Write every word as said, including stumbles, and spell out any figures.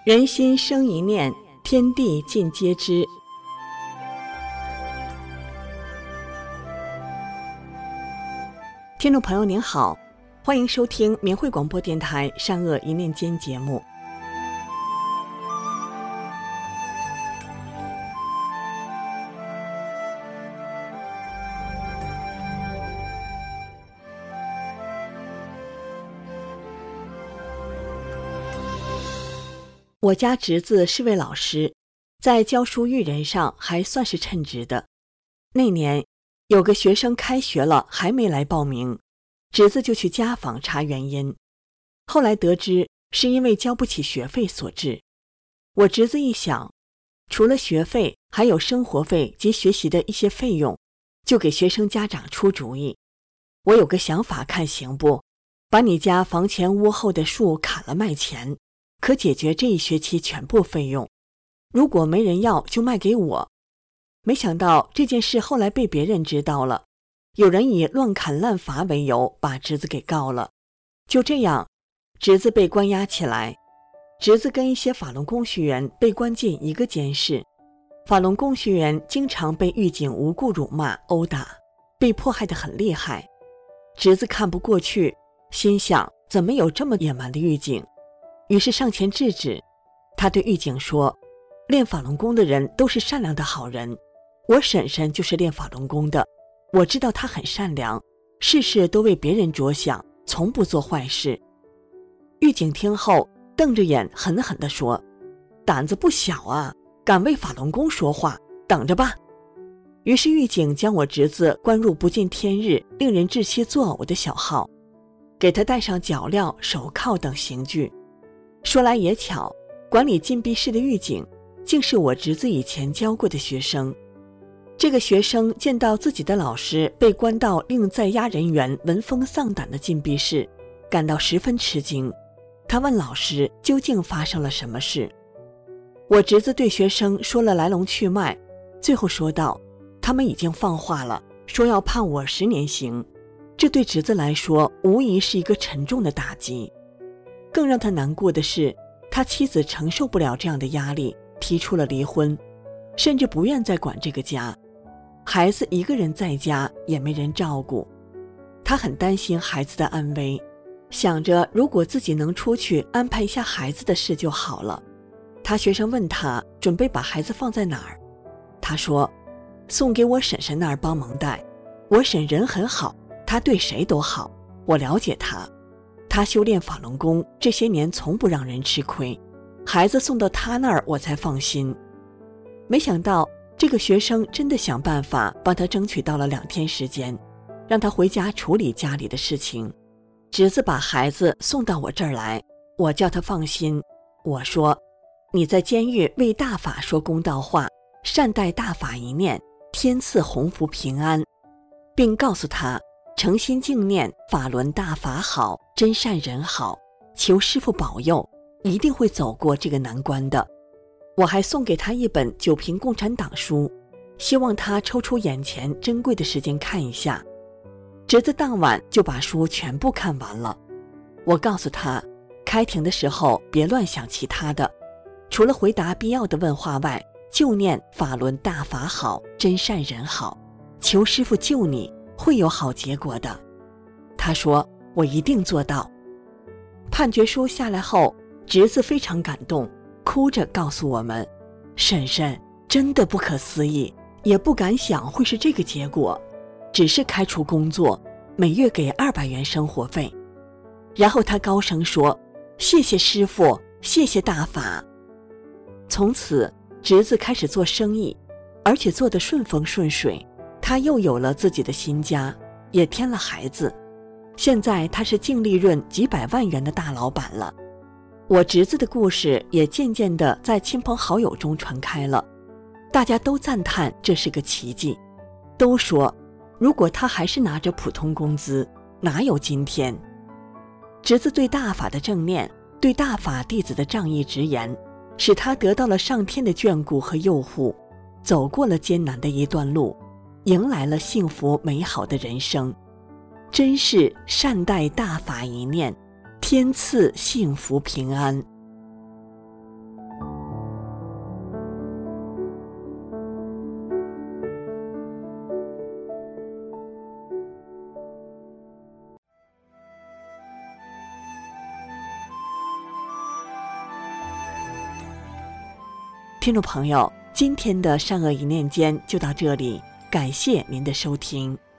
人心生一念，天地尽皆知。听众朋友您好，欢迎收听明慧广播电台善恶一念间节目。我家侄子是位老师，在教书育人上还算是称职的。那年有个学生开学了还没来报名，侄子就去家访查原因，后来得知是因为交不起学费所致。我侄子一想，除了学费还有生活费及学习的一些费用，就给学生家长出主意，我有个想法，看行不？把你家房前屋后的树砍了卖钱，可解决这一学期全部费用，如果没人要就卖给我。没想到这件事后来被别人知道了，有人以乱砍滥伐为由把侄子给告了。就这样，侄子被关押起来。侄子跟一些法轮功学员被关进一个监室，法轮功学员经常被狱警无故辱骂殴打，被迫害得很厉害。侄子看不过去，心想怎么有这么野蛮的狱警，于是上前制止。他对狱警说，练法轮功的人都是善良的好人，我婶婶就是练法轮功的，我知道她很善良，事事都为别人着想，从不做坏事。狱警听后瞪着眼狠狠地说，胆子不小啊，敢为法轮功说话，等着吧。于是狱警将我侄子关入不见天日令人窒息作呕的小号，给他戴上脚镣、手铐等刑具。说来也巧，管理禁闭室的狱警竟是我侄子以前教过的学生。这个学生见到自己的老师被关到令在押人员闻风丧胆的禁闭室，感到十分吃惊。他问老师究竟发生了什么事。我侄子对学生说了来龙去脉，最后说道，他们已经放话了，说要判我十年刑。这对侄子来说无疑是一个沉重的打击。更让他难过的是，他妻子承受不了这样的压力，提出了离婚，甚至不愿再管这个家。孩子一个人在家也没人照顾，他很担心孩子的安危，想着如果自己能出去安排一下孩子的事就好了。他学生问他准备把孩子放在哪儿，他说送给我婶婶那儿帮忙带，我婶人很好，她对谁都好，我了解她，她修炼法轮功这些年从不让人吃亏，孩子送到她那儿我才放心。没想到这个学生真的想办法帮他争取到了两天时间，让他回家处理家里的事情。侄子把孩子送到我这儿来，我叫他放心，我说你在监狱为大法说公道话，善待大法一念，天赐鸿福平安，并告诉他诚心敬念法轮大法好，真善人好，求师父保佑，一定会走过这个难关的。我还送给他一本九评共产党书，希望他抽出眼前珍贵的时间看一下。侄子当晚就把书全部看完了。我告诉他，开庭的时候别乱想其他的，除了回答必要的问话外，就念法轮大法好，真善人好，求师父救你，会有好结果的。他说我一定做到。判决书下来后，侄子非常感动，哭着告诉我们，婶婶真的不可思议，也不敢想会是这个结果，只是开除工作，每月给二百元生活费。然后他高声说，谢谢师父，谢谢大法。从此侄子开始做生意，而且做得顺风顺水，他又有了自己的新家，也添了孩子。现在他是净利润几百万元的大老板了。我侄子的故事也渐渐地在亲朋好友中传开了，大家都赞叹这是个奇迹，都说如果他还是拿着普通工资，哪有今天。侄子对大法的正念，对大法弟子的仗义直言，使他得到了上天的眷顾和佑护，走过了艰难的一段路，迎来了幸福美好的人生。真是善待大法一念，天赐幸福平安。 听众朋友，今天的善恶一念间就到这里，感谢您的收听。